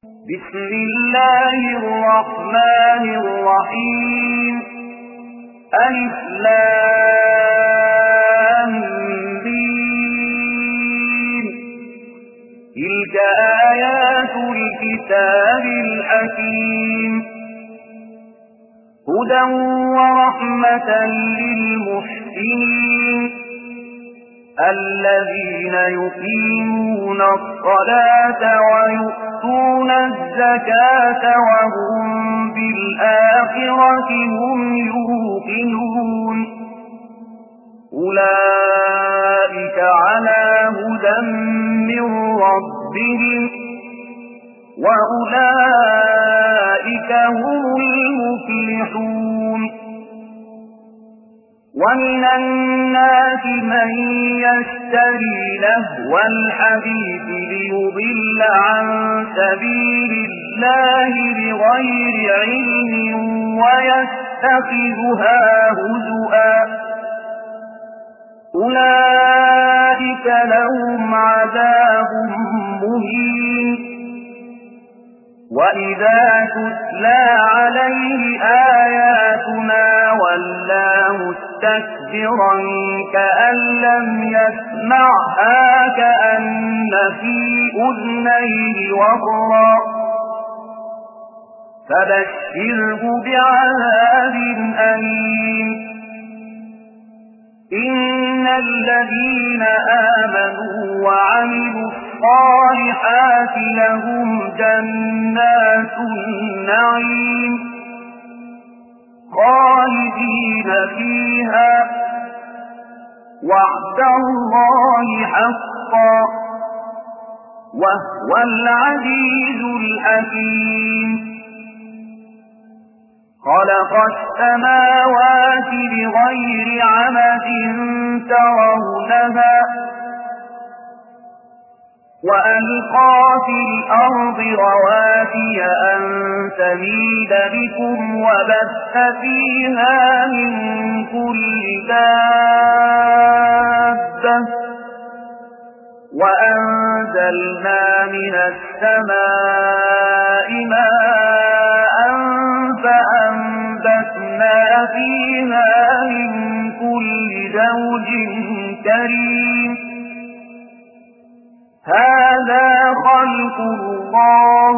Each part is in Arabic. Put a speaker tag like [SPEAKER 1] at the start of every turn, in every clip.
[SPEAKER 1] بسم الله الرحمن الرحيم ألف لام ميم تلك آيات الكتاب الحكيم هدى ورحمة للمحسنين الذين يقيمون الصلاة ويؤتون الزكاة وهم بالآخرة هم يوقنون أولئك على هدى من ربهم وأولئك هم المفلحون ومن الناس من يشتري لهو الحديث ليضل عن سبيل الله بغير علم ويتخذها هزؤا أولئك لهم عذاب مهين وإذا تتلى عليه آياتنا ولى مستكبرا كأن لم يسمعها كأن في أذنيه وقرا فبشره بعذاب أليم إن الذين آمنوا وعملوا الصالحات لهم جنات النعيم خالدين فيها وعد الله حقا وهو العزيز الحكيم خلق السماوات بغير عمد ترونها وألقى في الأرض رواسي أن تميد بكم وبث فيها من كل دابة وأنزلنا من السماء ماء فأنبتنا فيها من كل زوج كريم هذا خلق الله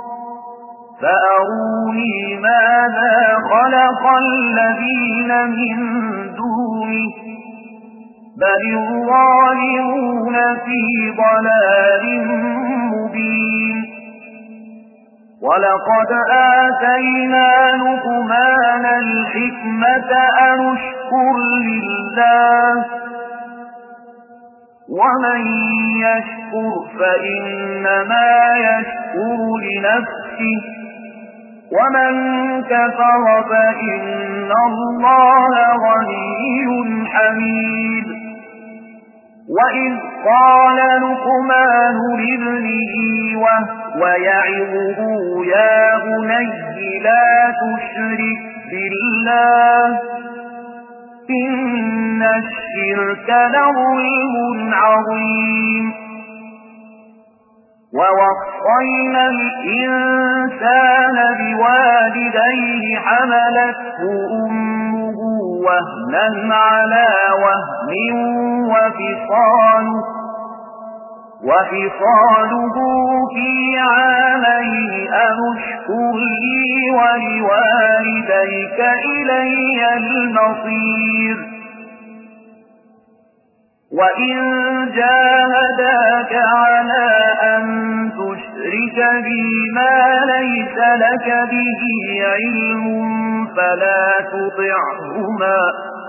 [SPEAKER 1] فأروني ماذا خلق الذين من دونه بل الظالمون في ضلال مبين ولقد آتينا لقمان الحكمة أن اشكر لله ومن يشكر فإنما يشكر لنفسه ومن كفر فإن الله غني حميد وإذ قال لقمان لابنه وهو يعظه يا بني لا تشرك بالله إن الشرك لظلم عظيم ووصينا الإنسان بوالديه حملته أمه وهنا على وهن وفصاله في عامين أن اشكر لي ولوالديك إلي المصير وإن جاهداك على أن تشرك بي ما ليس لك به علم فلا تطعهما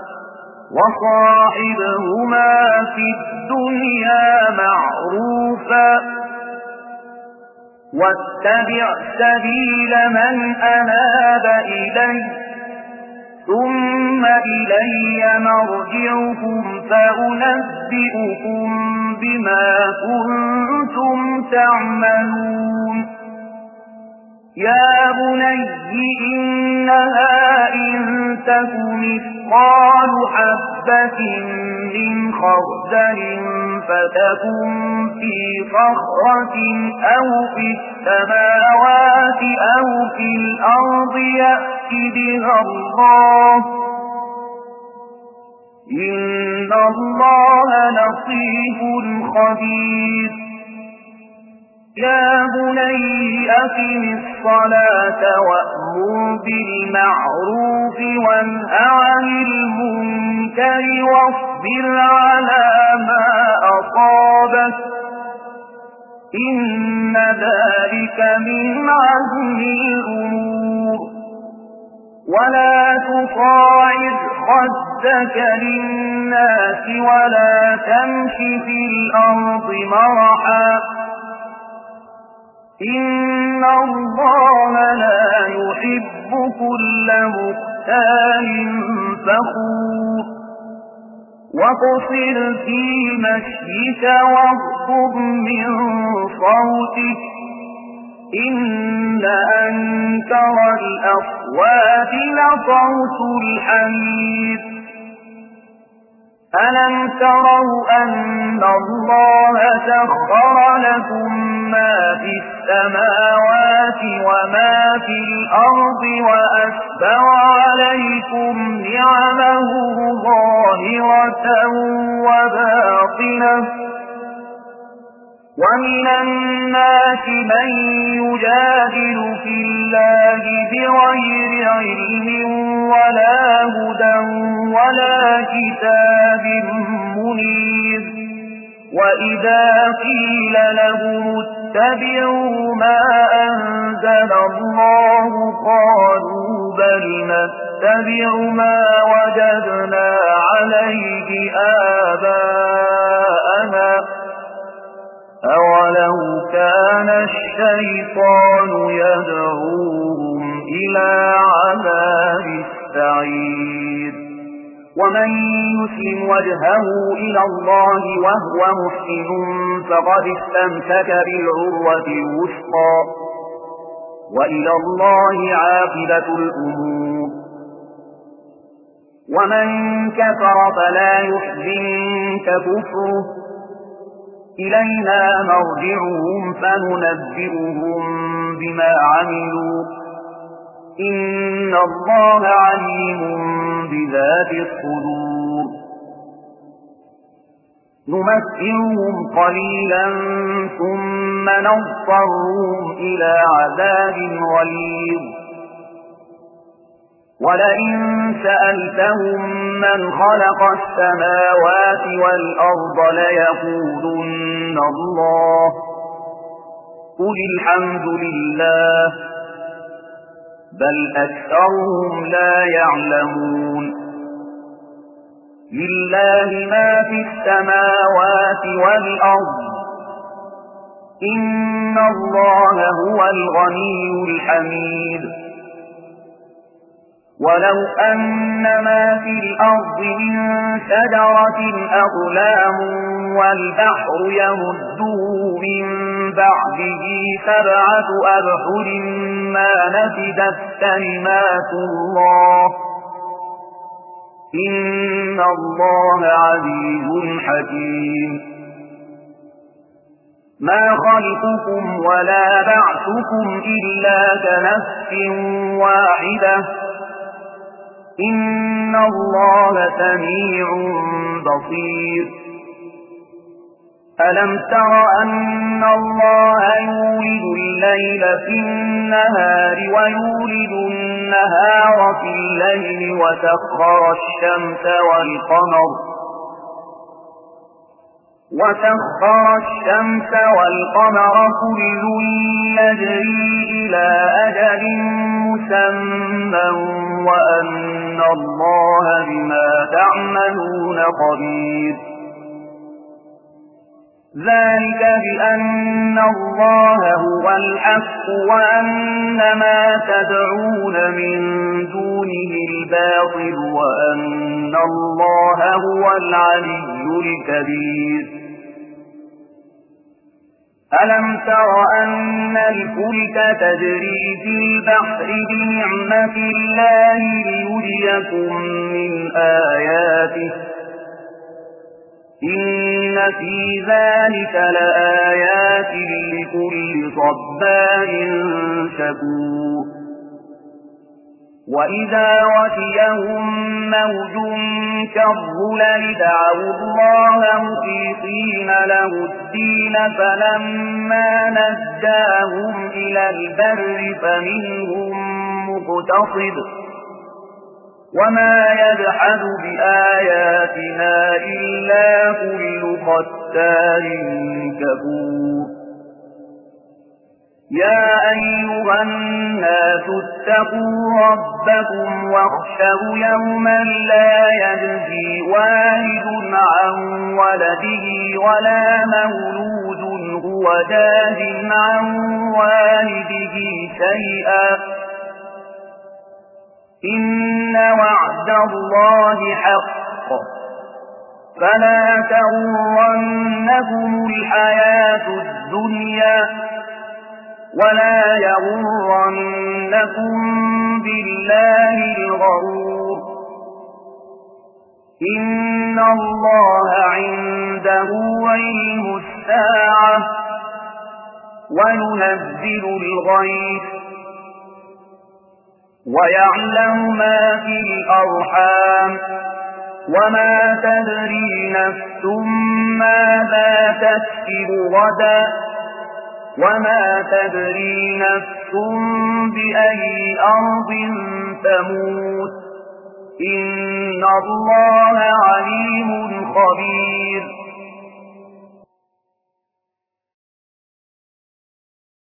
[SPEAKER 1] وصاحبهما في الدنيا معروفا واتبع سبيل من أناب إلي ثم إلي مرجعكم فأنبئكم بما كنتم تعملون يا بني إنها إن تك مثقال مثقال حبة من خردل فتكن في صخرة أو في السماوات أو في الأرض يأت بها الله إن الله لطيف خبير يا بني أقم الصلاة وأمر بالمعروف وانه عن المنكر واصبر على ما أصابك إن ذلك من عزم الأمور ولا تصاعد خدك للناس ولا تمش في الأرض مرحا إن الله لا يحب كل مختال فخور واقصر في مشيك واغضب من صوتك إن أنكر الأصوات لصوت الحمير ألم تروا أن الله سخر لكم ما في السماوات وما في الأرض وأسبغ عليكم نعمه ظاهرة وباطنة ومن الناس من يجادل في الله بغير علم ولا هدى ولا كتاب منير وإذا قيل لهم اتبعوا ما أنزل الله قالوا بل نتبع ما وجدنا عليه آباءنا أولو كان الشيطان يدعوهم إلى عذاب السعير ومن يسلم وجهه إلى الله وهو محسن فقد استمسك بالعروة الوثقى وإلى الله عاقبة الأمور ومن كفر فلا يحزنك كفره إلينا مرجعهم فننبئهم بما عملوا إن الله عليم بذات الصدور نمتعهم قليلا ثم نضطرهم إلى عذاب غليظ ولئن سألتهم من خلق السماوات والأرض ليقولن الله قل الحمد لله بل أكثرهم لا يعلمون لله ما في السماوات والأرض إن الله هو الغني الحميد ولو أن ما في الأرض من شجرة أقلام والبحر يمده من بعده 7 أبحر ما نفدت كلمات الله إن الله عزيز حكيم ما خلقكم ولا بعثكم إلا كنفس واحدة إن الله سميع بصير ألم تر أن الله يولد الليل في النهار ويولد النهار في الليل وسخر الشمس والقمر كل يجري إلى أجل مسمى وأن الله بما تعملون خبير ذلك بأن الله هو الحق وأن ما تدعون من دونه الباطل وأن الله هو العلي الكبير ألم تر أن وأن الفلك تجري في البحر بنعمة الله ليريكم من آياته إن في ذلك لآيات لكل صبار شكور وإذا غشيهم موج كالظلل دعوا الله مخلصين له الدين فلما نجاهم إلى البر فمنهم مقتصد وما يجحد بآياتنا إلا كل ختار كفور يا أيها الناس اتقوا ربكم واخشوا يوما لا يجزي والد عن ولده ولا مولود هو جاز عن والده شيئا إن وعد الله حق فلا تغرنكم الحياة الدنيا ولا يغرنكم بالله الغرور إن الله عنده علم الساعة وينزل الغيث ويعلم ما في الأرحام وما تدري نفس ماذا تكسب غدا وما تدري نفس بأي أرض تموت إن الله عليم خبير